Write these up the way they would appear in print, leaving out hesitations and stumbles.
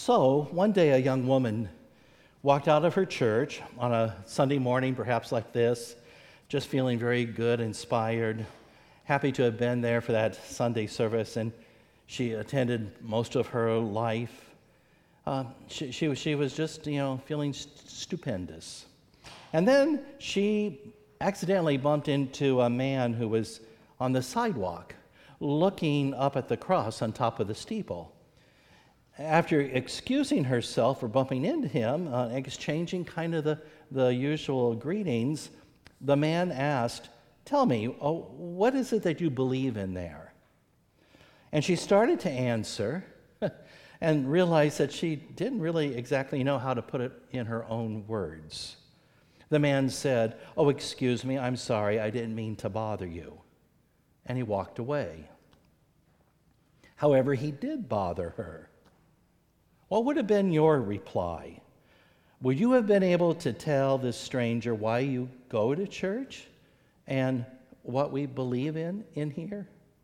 So, one day a young woman walked out of her church on a Sunday morning, perhaps like this, just feeling very good, inspired, happy to have been there for that Sunday service, and she attended most of her life. She was just, feeling stupendous. And then she accidentally bumped into a man who was on the sidewalk, looking up at the cross on top of the steeple. After excusing herself for bumping into him, exchanging kind of the usual greetings, the man asked, "Tell me, what is it that you believe in there?" And she started to answer and realized that she didn't really exactly know how to put it in her own words. The man said, "Oh, excuse me, I'm sorry, I didn't mean to bother you." And he walked away. However, he did bother her. What would have been your reply? Would you have been able to tell this stranger why you go to church and what we believe in here?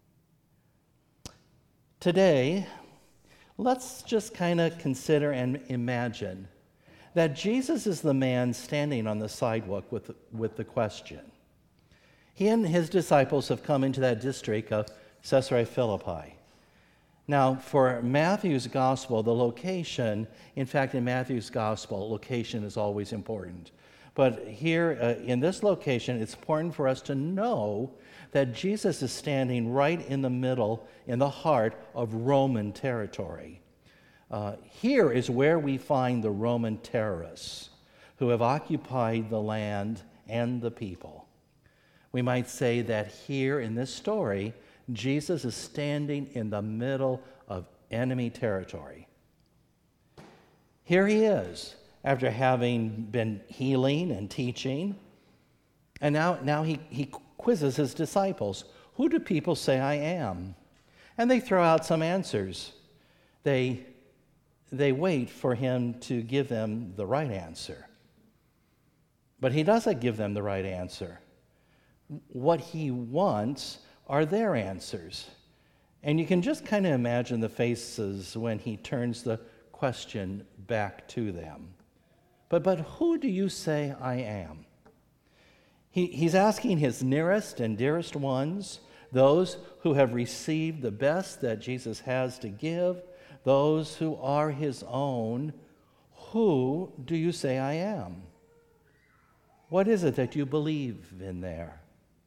Today, let's just kind of consider and imagine that Jesus is the man standing on the sidewalk with the question. He and his disciples have come into that district of Caesarea Philippi. Now, for Matthew's gospel, the location, in fact, in Matthew's gospel, location is always important. But here, in this location, it's important for us to know that Jesus is standing right in the middle, in the heart of Roman territory. Here is where we find the Roman terrorists who have occupied the land and the people. We might say that here in this story, Jesus is standing in the middle of enemy territory. Here he is, after having been healing and teaching, and now he quizzes his disciples. Who do people say I am? And they throw out some answers. They wait for him to give them the right answer. But he doesn't give them the right answer. What he wants are their answers. And you can just kind of imagine the faces when he turns the question back to them. But who do you say I am? He's asking his nearest and dearest ones, those who have received the best that Jesus has to give, those who are his own, who do you say I am? What is it that you believe in there?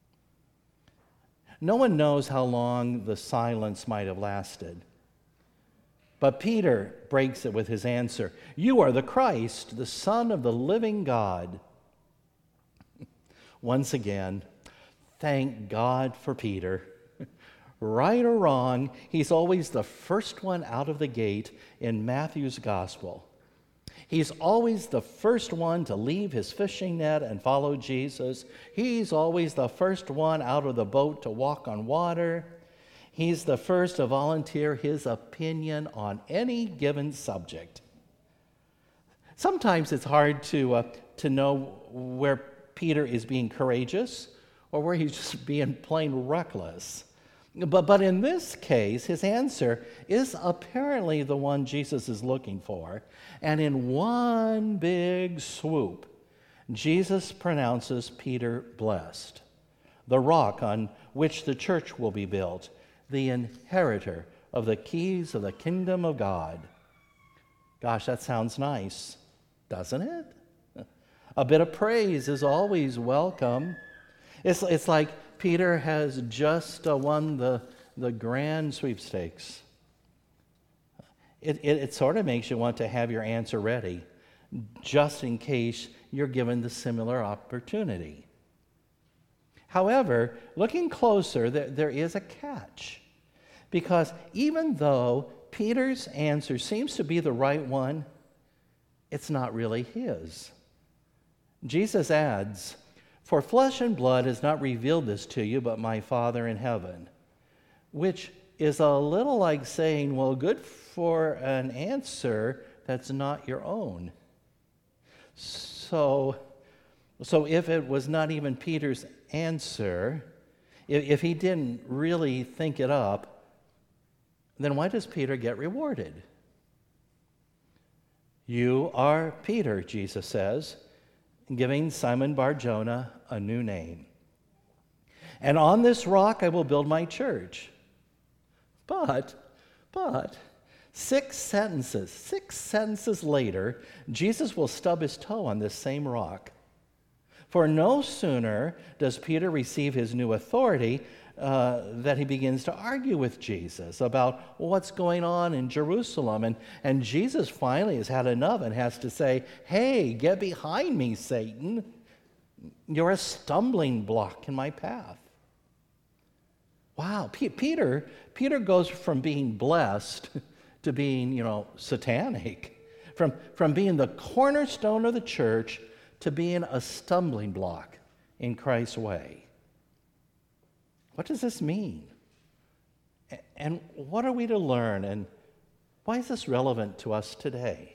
No one knows how long the silence might have lasted. But Peter breaks it with his answer. You are the Christ, the Son of the living God. Once again, thank God for Peter. Right or wrong, he's always the first one out of the gate in Matthew's gospel. He's always the first one to leave his fishing net and follow Jesus. He's always the first one out of the boat to walk on water. He's the first to volunteer his opinion on any given subject. Sometimes it's hard to know where Peter is being courageous or where he's just being plain reckless. But in this case, his answer is apparently the one Jesus is looking for. And in one big swoop, Jesus pronounces Peter blessed, the rock on which the church will be built, the inheritor of the keys of the kingdom of God. Gosh, that sounds nice, doesn't it? A bit of praise is always welcome. It's like Peter has just won the grand sweepstakes. It sort of makes you want to have your answer ready, just in case you're given the similar opportunity. However, looking closer, there is a catch. Because even though Peter's answer seems to be the right one, it's not really his. Jesus adds, "For flesh and blood has not revealed this to you, but my Father in heaven," which is a little like saying, well, good for an answer that's not your own. So if it was not even Peter's answer, if he didn't really think it up, then why does Peter get rewarded? "You are Peter," Jesus says, giving Simon Bar-Jonah a new name. "And on this rock I will build my church." But, six sentences later, Jesus will stub his toe on this same rock. For no sooner does Peter receive his new authority that he begins to argue with Jesus about what's going on in Jerusalem. And Jesus finally has had enough and has to say, "Hey, get behind me, Satan. You're a stumbling block in my path." Wow, Peter goes from being blessed to being, satanic, from being the cornerstone of the church to being a stumbling block in Christ's way. What does this mean? And what are we to learn? And why is this relevant to us today?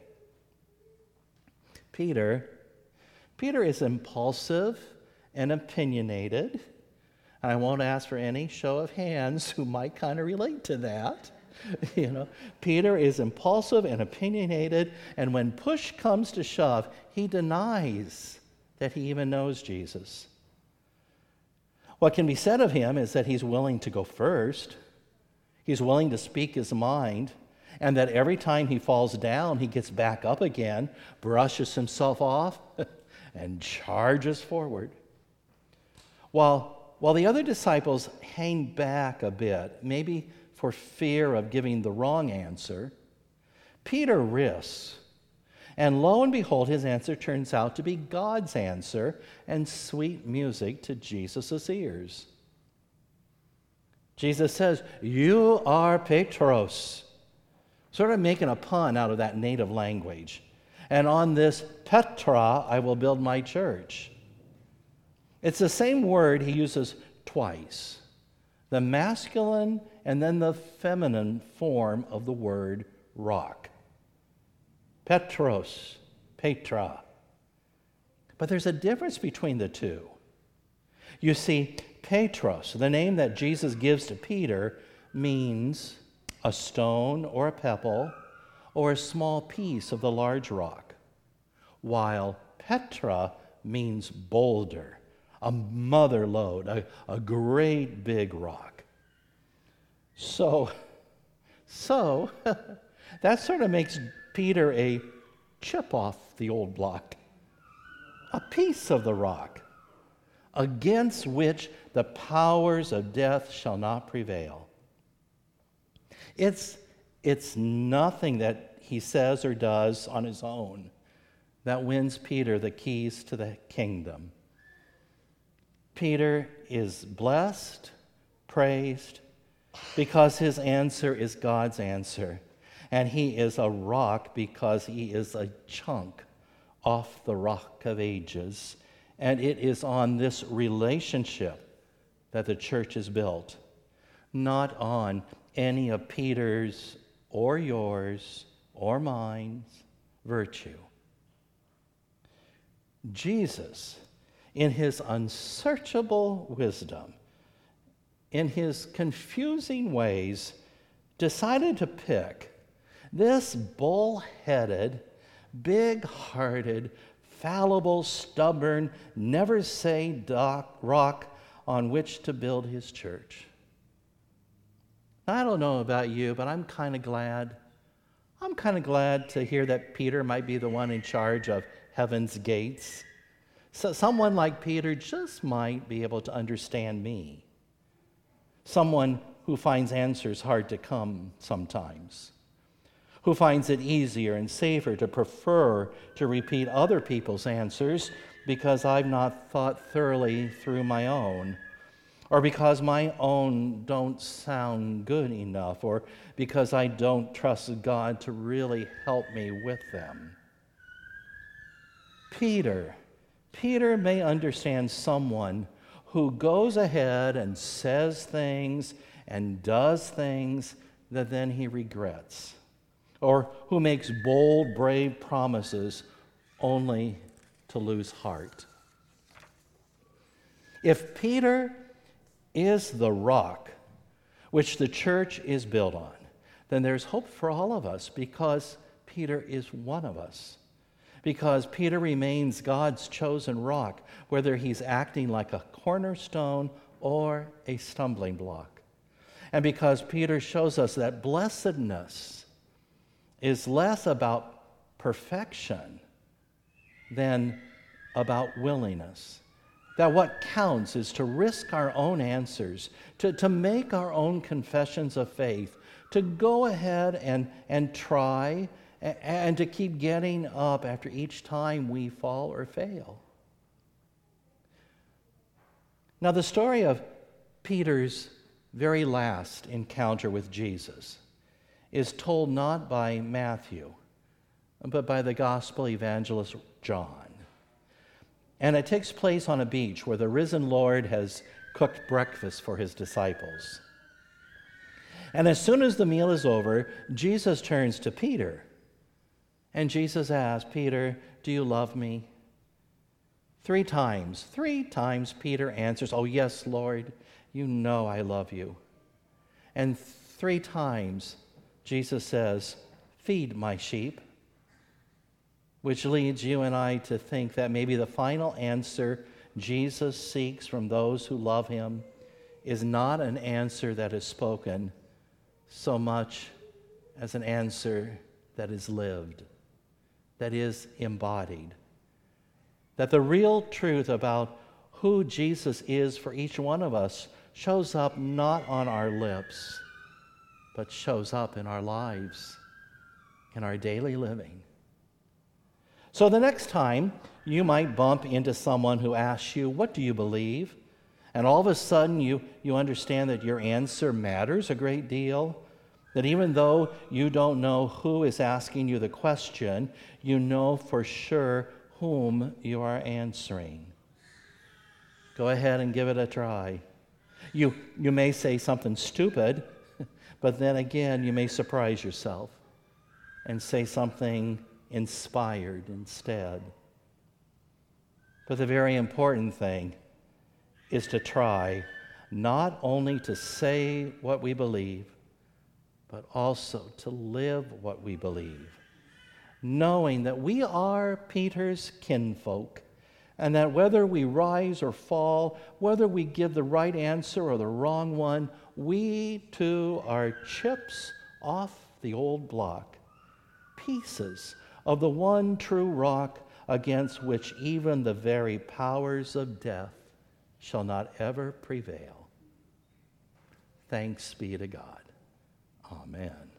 Peter is impulsive and opinionated. And I won't ask for any show of hands who might kind of relate to that. Peter is impulsive and opinionated, and when push comes to shove, he denies that he even knows Jesus. What can be said of him is that he's willing to go first. He's willing to speak his mind, and that every time he falls down, he gets back up again, brushes himself off, and charges forward. While the other disciples hang back a bit, maybe for fear of giving the wrong answer, Peter risks. And lo and behold, his answer turns out to be God's answer and sweet music to Jesus' ears. Jesus says, "You are Petros," sort of making a pun out of that native language. "And on this Petra I will build my church." It's the same word he uses twice, the masculine and then the feminine form of the word rock. Petros, Petra. But there's a difference between the two. You see, Petros, the name that Jesus gives to Peter, means a stone or a pebble or a small piece of the large rock, while Petra means boulder, a mother lode, a great big rock. So that sort of makes Peter a chip off the old block, a piece of the rock, against which the powers of death shall not prevail. It's nothing that he says or does on his own that wins Peter the keys to the kingdom. Peter is blessed, praised, because his answer is God's answer. And he is a rock because he is a chunk off the rock of ages. And it is on this relationship that the church is built, not on any of Peter's or yours or mine's virtue. Jesus, in his unsearchable wisdom, in his confusing ways, decided to pick this bull-headed, big-hearted, fallible, stubborn, never-say rock on which to build his church. I don't know about you, but I'm kind of glad. I'm kind of glad to hear that Peter might be the one in charge of heaven's gates. So someone like Peter just might be able to understand me. Someone who finds answers hard to come sometimes, who finds it easier and safer to prefer to repeat other people's answers because I've not thought thoroughly through my own, or because my own don't sound good enough, or because I don't trust God to really help me with them. Peter may understand someone who goes ahead and says things and does things that then he regrets, or who makes bold, brave promises only to lose heart. If Peter is the rock which the church is built on, then there's hope for all of us, because Peter is one of us. Because Peter remains God's chosen rock, whether he's acting like a cornerstone or a stumbling block. And because Peter shows us that blessedness is less about perfection than about willingness. That what counts is to risk our own answers, to make our own confessions of faith, to go ahead and try, and to keep getting up after each time we fall or fail. Now, the story of Peter's very last encounter with Jesus is told not by Matthew, but by the gospel evangelist John. And it takes place on a beach where the risen Lord has cooked breakfast for his disciples. And as soon as the meal is over, Jesus turns to Peter. And Jesus asks, Peter, do you love me? 3 times Peter answers, oh yes, Lord, you know I love you. And 3 times Jesus says, feed my sheep. Which leads you and I to think that maybe the final answer Jesus seeks from those who love him is not an answer that is spoken so much as an answer that is lived, that is embodied. That the real truth about who Jesus is for each one of us shows up not on our lips, but shows up in our lives, in our daily living. So the next time you might bump into someone who asks you, what do you believe? And all of a sudden you understand that your answer matters a great deal. That even though you don't know who is asking you the question, you know for sure whom you are answering. Go ahead and give it a try. You may say something stupid, but then again you may surprise yourself and say something inspired instead. But the very important thing is to try not only to say what we believe, but also to live what we believe, knowing that we are Peter's kinfolk, and that whether we rise or fall, whether we give the right answer or the wrong one, we too are chips off the old block, pieces of the one true rock against which even the very powers of death shall not ever prevail. Thanks be to God. Amen.